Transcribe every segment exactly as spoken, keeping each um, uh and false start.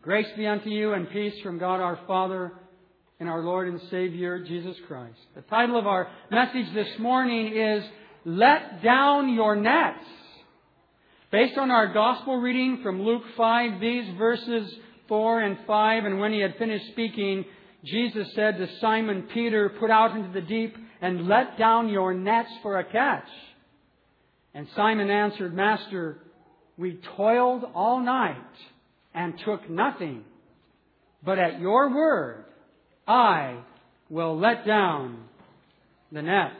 Grace be unto you and peace from God our Father and our Lord and Savior, Jesus Christ. The title of our message this morning is, Let Down Your Nets. Based on our gospel reading from Luke five, these verses four and five, and when he had finished speaking, Jesus said to Simon Peter, Put out into the deep and let down your nets for a catch. And Simon answered, Master, we toiled all night and took nothing. But at your word, I will let down the nets.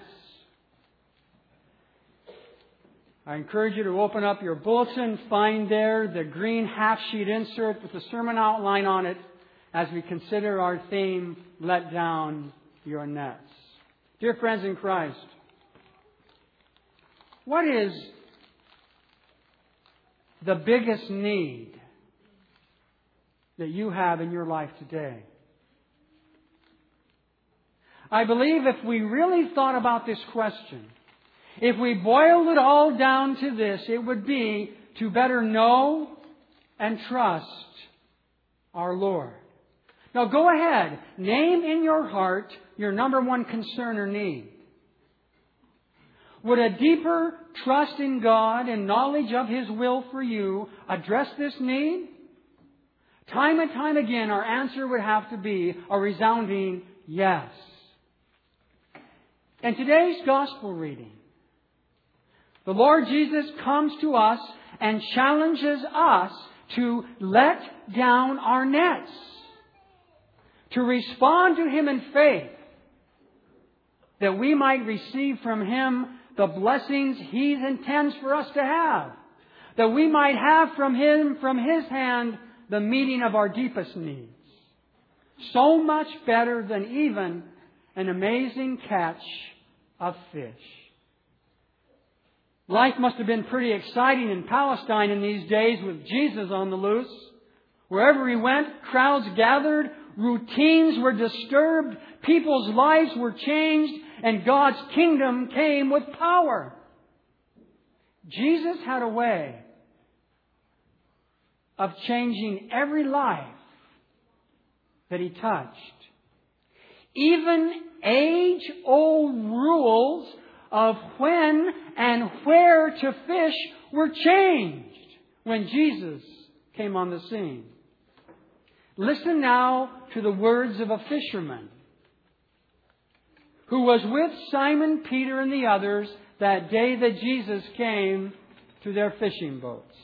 I encourage you to open up your bulletin, find there the green half-sheet insert with the sermon outline on it as we consider our theme, Let Down Your Nets. Dear friends in Christ, what is the biggest need that you have in your life today? I believe if we really thought about this question, if we boiled it all down to this, it would be to better know and trust our Lord. Now go ahead, name in your heart your number one concern or need. Would a deeper trust in God and knowledge of His will for you address this need? Time and time again, our answer would have to be a resounding yes. In today's gospel reading, the Lord Jesus comes to us and challenges us to let down our nets, to respond to Him in faith, that we might receive from Him the blessings He intends for us to have, that we might have from Him, from His hand, the meeting of our deepest needs. So much better than even an amazing catch of fish. Life must have been pretty exciting in Palestine in these days with Jesus on the loose. Wherever He went, crowds gathered, routines were disturbed, people's lives were changed, and God's kingdom came with power. Jesus had a way of changing every life that He touched. Even age-old rules of when and where to fish were changed when Jesus came on the scene. Listen now to the words of a fisherman who was with Simon Peter and the others that day that Jesus came to their fishing boats.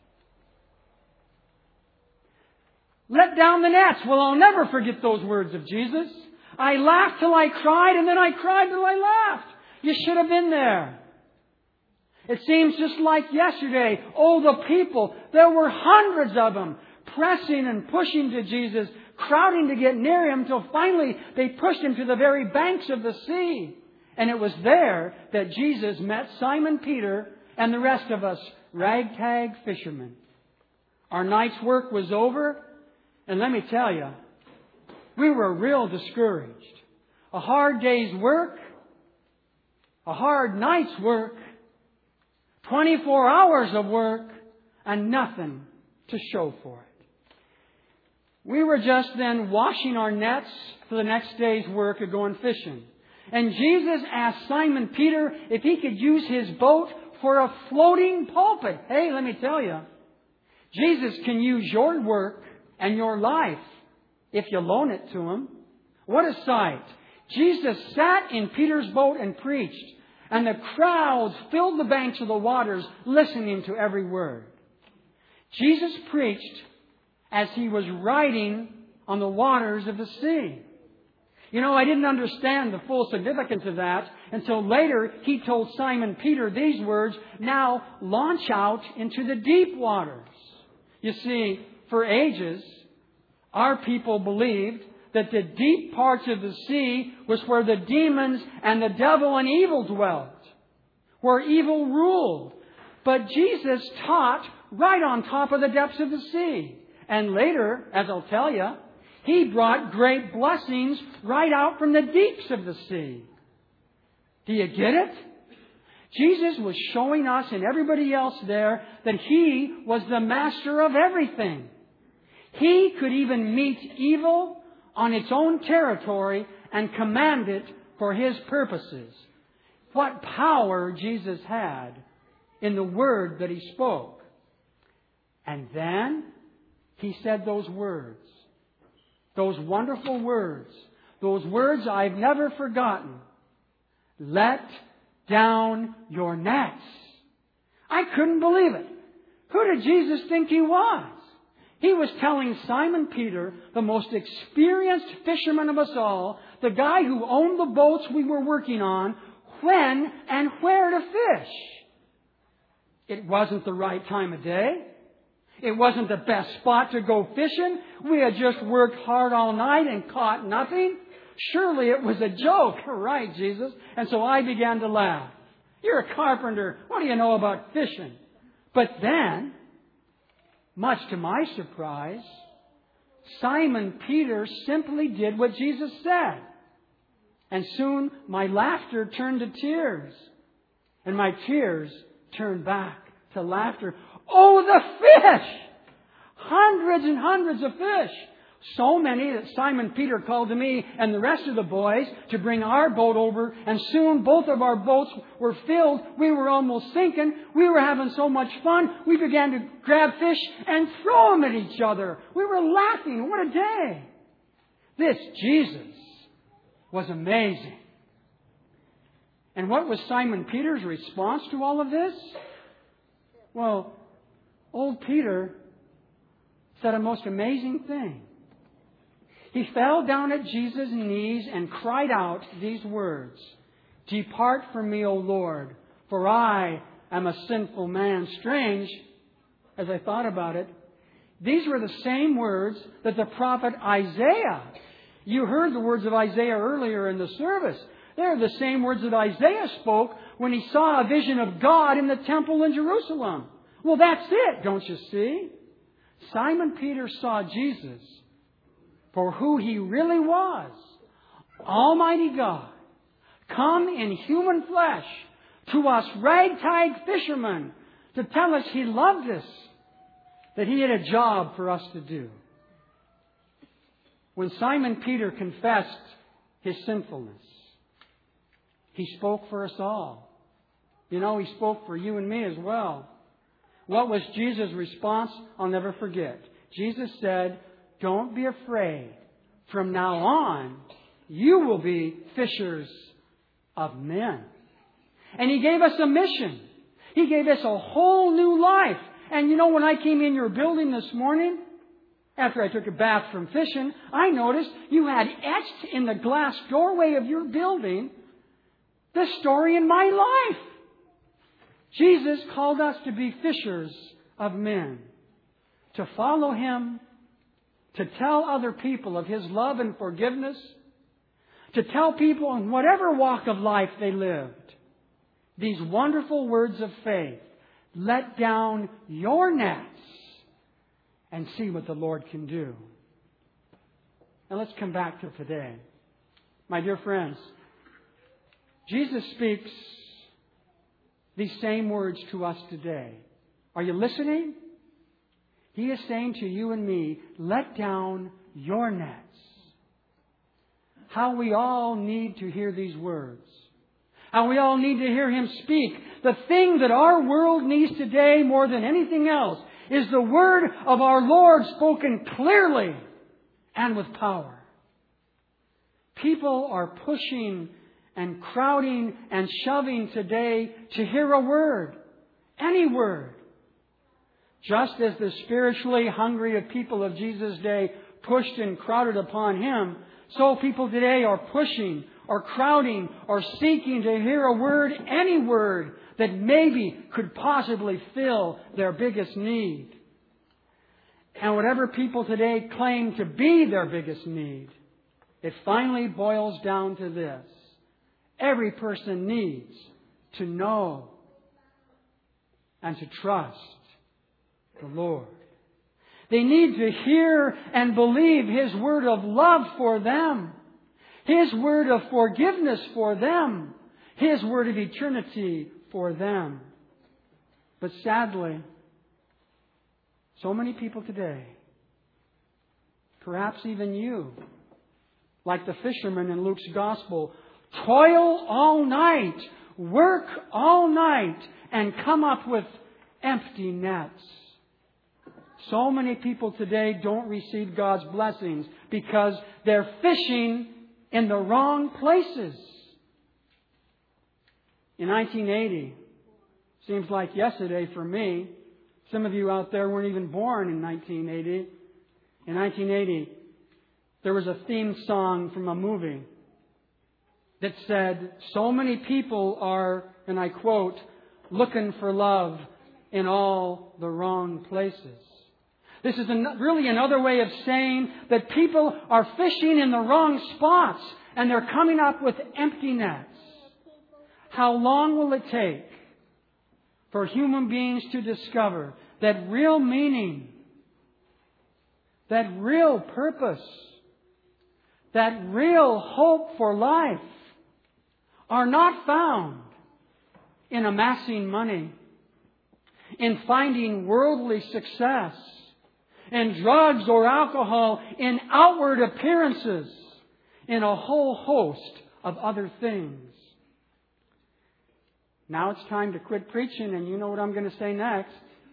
Let down the nets. Well, I'll never forget those words of Jesus. I laughed till I cried, and then I cried till I laughed. You should have been there. It seems just like yesterday. Oh, the people. There were hundreds of them pressing and pushing to Jesus, crowding to get near Him till finally they pushed Him to the very banks of the sea. And it was there that Jesus met Simon Peter and the rest of us ragtag fishermen. Our night's work was over. And let me tell you, we were real discouraged. A hard day's work, a hard night's work, twenty-four hours of work, and nothing to show for it. We were just then washing our nets for the next day's work of going fishing. And Jesus asked Simon Peter if he could use his boat for a floating pulpit. Hey, let me tell you, Jesus can use your work and your life if you loan it to Him. What a sight. Jesus sat in Peter's boat and preached, and the crowds filled the banks of the waters listening to every word. Jesus preached as He was riding on the waters of the sea. You know, I didn't understand the full significance of that until later He told Simon Peter these words, now launch out into the deep waters. You see, for ages, our people believed that the deep parts of the sea was where the demons and the devil and evil dwelt, where evil ruled. But Jesus taught right on top of the depths of the sea. And later, as I'll tell you, He brought great blessings right out from the deeps of the sea. Do you get it? Jesus was showing us and everybody else there that He was the master of everything. He could even meet evil on its own territory and command it for His purposes. What power Jesus had in the word that He spoke. And then He said those words. Those wonderful words. Those words I've never forgotten. Let down your nets. I couldn't believe it. Who did Jesus think He was? He was telling Simon Peter, the most experienced fisherman of us all, the guy who owned the boats we were working on, when and where to fish. It wasn't the right time of day. It wasn't the best spot to go fishing. We had just worked hard all night and caught nothing. Surely it was a joke. Right, Jesus. And so I began to laugh. You're a carpenter. What do you know about fishing? But then, much to my surprise, Simon Peter simply did what Jesus said. And soon my laughter turned to tears. And my tears turned back to laughter. Oh, the fish! Hundreds and hundreds of fish. So many that Simon Peter called to me and the rest of the boys to bring our boat over. And soon both of our boats were filled. We were almost sinking. We were having so much fun. We began to grab fish and throw them at each other. We were laughing. What a day. This Jesus was amazing. And what was Simon Peter's response to all of this? Well, old Peter said a most amazing thing. He fell down at Jesus' knees and cried out these words, "Depart from me, O Lord, for I am a sinful man." Strange, as I thought about it, these were the same words that the prophet Isaiah, you heard the words of Isaiah earlier in the service. They're the same words that Isaiah spoke when he saw a vision of God in the temple in Jerusalem. Well, that's it, don't you see? Simon Peter saw Jesus for who He really was. Almighty God, come in human flesh to us ragtag fishermen to tell us He loved us, that He had a job for us to do. When Simon Peter confessed his sinfulness, he spoke for us all. You know, he spoke for you and me as well. What was Jesus' response? I'll never forget. Jesus said, "Don't be afraid. From now on, you will be fishers of men." And He gave us a mission. He gave us a whole new life. And you know, when I came in your building this morning, after I took a bath from fishing, I noticed you had etched in the glass doorway of your building the story in my life. Jesus called us to be fishers of men, to follow Him, to tell other people of His love and forgiveness, to tell people in whatever walk of life they lived these wonderful words of faith. Let down your nets and see what the Lord can do. Now let's come back to today. My dear friends, Jesus speaks these same words to us today. Are you listening? He is saying to you and me, let down your nets. How we all need to hear these words. How we all need to hear Him speak. The thing that our world needs today more than anything else is the word of our Lord spoken clearly and with power. People are pushing and crowding and shoving today to hear a word. Any word. Just as the spiritually hungry of people of Jesus' day pushed and crowded upon Him, so people today are pushing or crowding or seeking to hear a word, any word that maybe could possibly fill their biggest need. And whatever people today claim to be their biggest need, it finally boils down to this. Every person needs to know and to trust the Lord. They need to hear and believe His word of love for them, His word of forgiveness for them, His word of eternity for them. But sadly, so many people today Perhaps even you, like the fishermen in Luke's Gospel, toil all night, work all night, and come up with empty nets. So many people today don't receive God's blessings because they're fishing in the wrong places. In nineteen eighty, seems like yesterday for me, some of you out there weren't even born in nineteen eighty. In nineteen eighty, there was a theme song from a movie that said, so many people are, and I quote, looking for love in all the wrong places. This is an, really another way of saying that people are fishing in the wrong spots and they're coming up with empty nets. How long will it take for human beings to discover that real meaning, that real purpose, that real hope for life are not found in amassing money, in finding worldly success, in drugs or alcohol, in outward appearances, in a whole host of other things. Now it's time to quit preaching, and you know what I'm going to say next.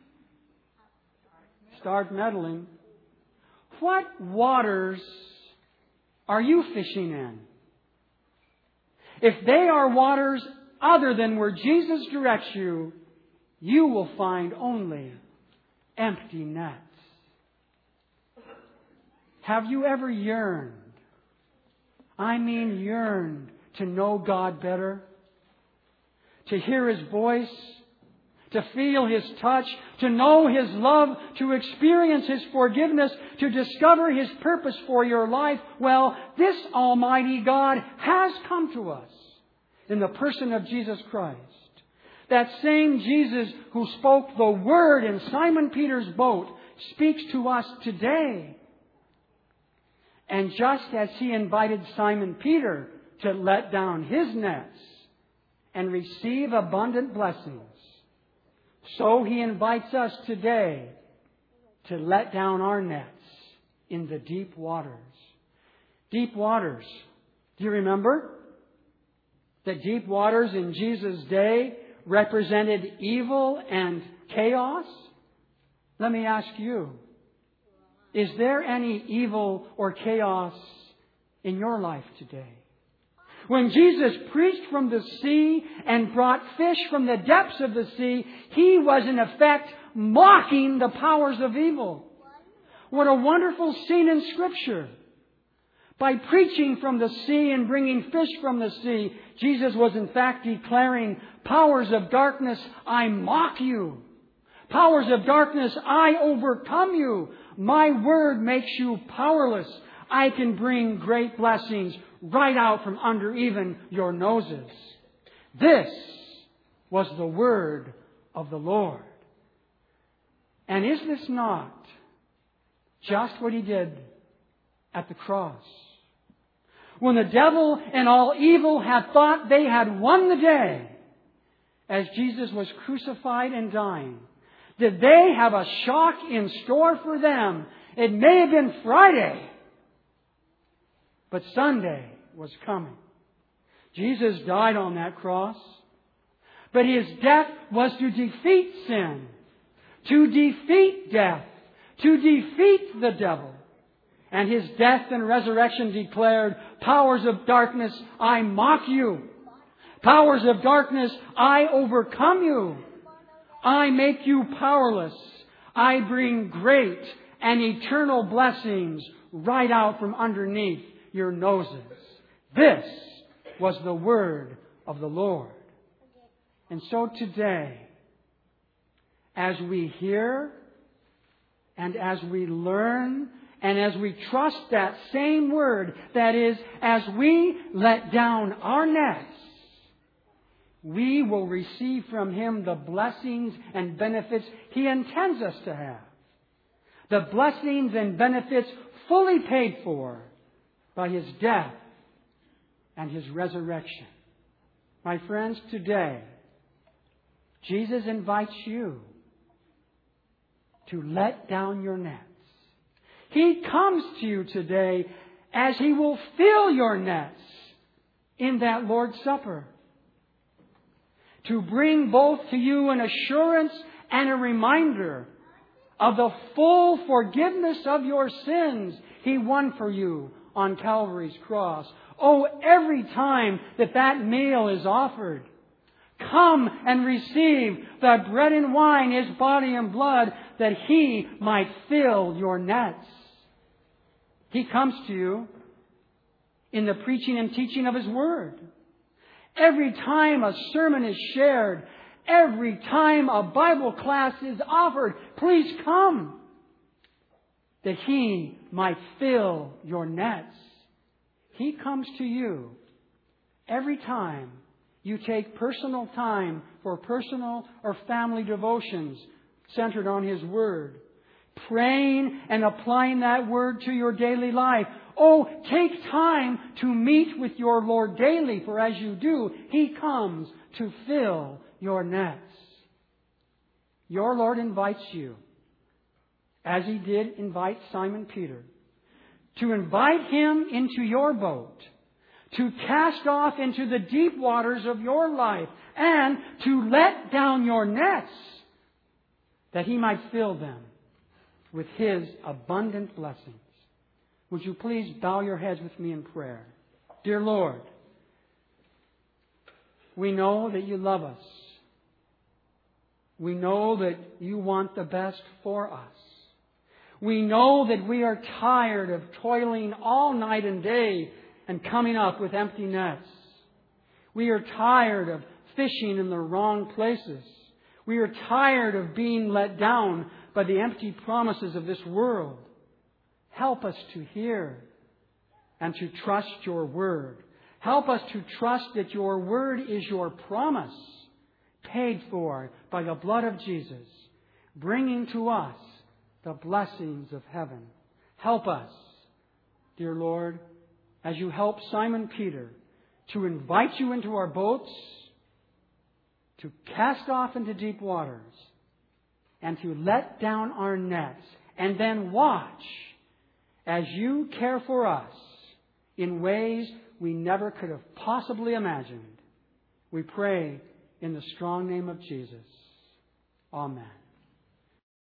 Start meddling. What waters are you fishing in? If they are waters other than where Jesus directs you, you will find only empty nets. Have you ever yearned, I mean yearned, to know God better? To hear His voice? To feel His touch? To know His love? To experience His forgiveness? To discover His purpose for your life? Well, this Almighty God has come to us in the person of Jesus Christ. That same Jesus who spoke the word in Simon Peter's boat speaks to us today. And just as He invited Simon Peter to let down his nets and receive abundant blessings, so He invites us today to let down our nets in the deep waters. Deep waters. Do you remember? The deep waters in Jesus' day represented evil and chaos. Let me ask you, is there any evil or chaos in your life today? When Jesus preached from the sea and brought fish from the depths of the sea, He was in effect mocking the powers of evil. What a wonderful scene in Scripture. By preaching from the sea and bringing fish from the sea, Jesus was in fact declaring, powers of darkness, I mock you. Powers of darkness, I overcome you. My word makes you powerless. I can bring great blessings right out from under even your noses. This was the word of the Lord. And is this not just what He did at the cross? When the devil and all evil had thought they had won the day, as Jesus was crucified and dying, did they have a shock in store for them? It may have been Friday, but Sunday was coming. Jesus died on that cross, but His death was to defeat sin, to defeat death, to defeat the devil. And His death and resurrection declared, powers of darkness, I mock you. Powers of darkness, I overcome you. I make you powerless. I bring great and eternal blessings right out from underneath your noses. This was the word of the Lord. And so today, as we hear and as we learn and as we trust that same word, that is, as we let down our nets, we will receive from Him the blessings and benefits He intends us to have. The blessings and benefits fully paid for by His death and His resurrection. My friends, today, Jesus invites you to let down your nets. He comes to you today as He will fill your nets in that Lord's Supper, to bring both to you an assurance and a reminder of the full forgiveness of your sins He won for you on Calvary's cross. Oh, every time that that meal is offered, come and receive the bread and wine, His body and blood, that He might fill your nets. He comes to you in the preaching and teaching of His Word. Every time a sermon is shared, every time a Bible class is offered, please come, that He might fill your nets. He comes to you every time you take personal time for personal or family devotions centered on His Word, praying and applying that Word to your daily life. Oh, take time to meet with your Lord daily, for as you do, He comes to fill your nets. Your Lord invites you, as He did invite Simon Peter, to invite him into your boat, to cast off into the deep waters of your life, and to let down your nets, that He might fill them with His abundant blessings. Would you please bow your heads with me in prayer? Dear Lord, we know that You love us. We know that You want the best for us. We know that we are tired of toiling all night and day and coming up with empty nets. We are tired of fishing in the wrong places. We are tired of being let down by the empty promises of this world. Help us to hear and to trust Your Word. Help us to trust that Your Word is Your promise, paid for by the blood of Jesus, bringing to us the blessings of heaven. Help us, dear Lord, as You help Simon Peter to invite You into our boats, to cast off into deep waters, and to let down our nets, and then watch as You care for us in ways we never could have possibly imagined. We pray in the strong name of Jesus. Amen.